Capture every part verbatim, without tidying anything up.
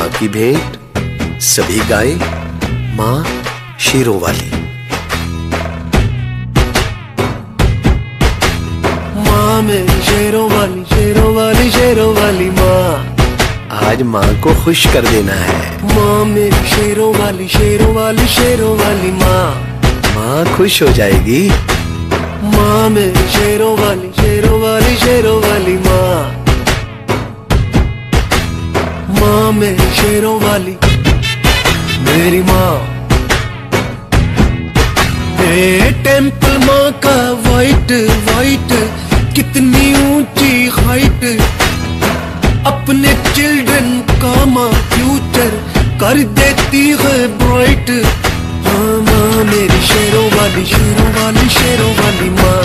माँ की भेंट सभी गाए, माँ शेरों वाली। माँ मेरी शेरों वाली, शेरों वाली, शेरों वाली माँ, आज माँ को खुश कर देना है। माँ मेरी शेरों वाली, शेरों वाली, शेरों वाली माँ, माँ खुश हो जाएगी। माँ मेरी शेरों वाली, शेरों वाली, शेरों वाली माँ, माँ मेरी शेरों वाली, मेरी माँ। ए टेम्पल माँ का वाइट वाइट, कितनी ऊंची हाइट, अपने चिल्ड्रन का माँ फ्यूचर कर देती है ब्राइट। हाँ माँ मेरी शेरों वाली, शेरों वाली, शेरों वाली माँ,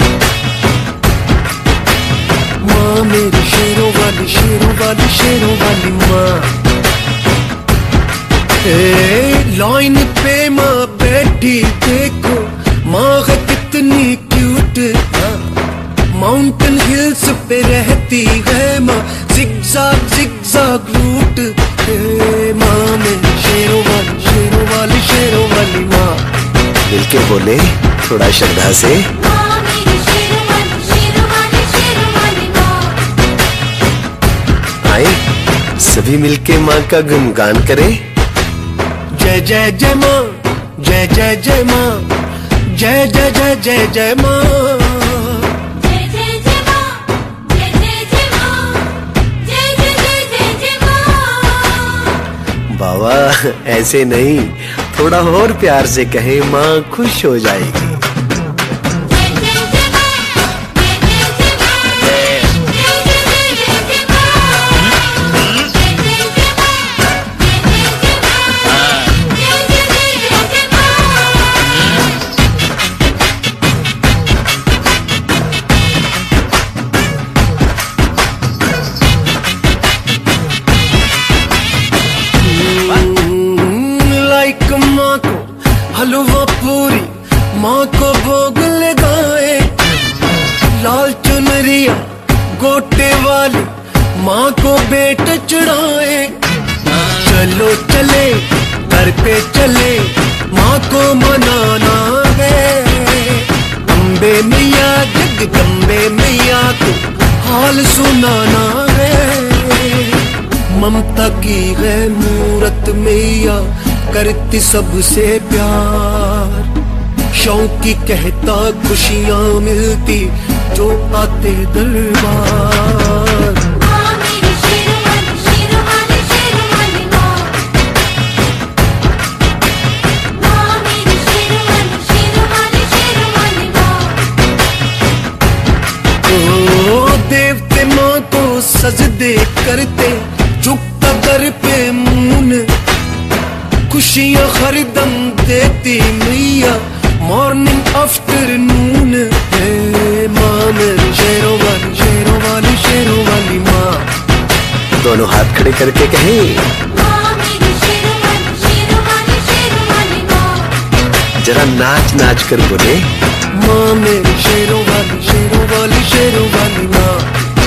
माँ मेरी शेरों वाली, शेरों वाली, शेरों वाली माँ। ए लाइन पे माँ बैठी देखो, माँ है कितनी क्यूट। माउंटेन हिल्स पे रहती है माँ, जिगजाग जिगजाग रूट। माँ मेरी शेरों वाली, शेरों वाली, शेरों वाली माँ। मिलके बोले थोड़ा श्रद्धा से, माँ मेरी शेरों वाली, शेरों वाली, शेरों वाली माँ। आए सभी मिलके माँ का गुणगान करें। जय जय जय माँ, जय जय जय माँ, जय जय जय जय जय माँ। जय जय जय माँ, जय जय जय माँ, जय जय जय जय जय माँ। बाबा ऐसे नहीं, थोड़ा और प्यार से कहें, माँ खुश हो जाएगी। माँ को हलवा पूरी, माँ को भोग लगाए, लाल चुनरिया गोटे वाली माँ को बेट चढ़ाए। चलो चले घर पे चले, माँ को मनाना है। अम्बे मैया जगदम्बे मैया को हाल सुनाना है। ममता की है मूरत मैया, करती सबसे प्यार। शौकी कहता खुशियाँ मिलती जो आते दरबार। माँ मेरी शेरों वाली, शेरों वाली, शेरों वाली माँ। माँ मेरी शेरों वाली, शेरों वाली, शेरों वाली माँ। ओ देवते माँ को सजदे करते, झुकता दर पे मुन, खुशियाँ हरदम देती मैया, मॉर्निंग आफ्टरनून। हे माँ मेरी शेरों वाली, शेरों वाली, शेरों वाली माँ। दोनों हाथ खड़े करके कहें, माँ मेरी शेरों वाली, शेरों वाली, शेरों वाली माँ। जरा नाच नाच कर बोले, माँ मेरी शेरों वाली, शेरों वाली, शेरों वाली माँ।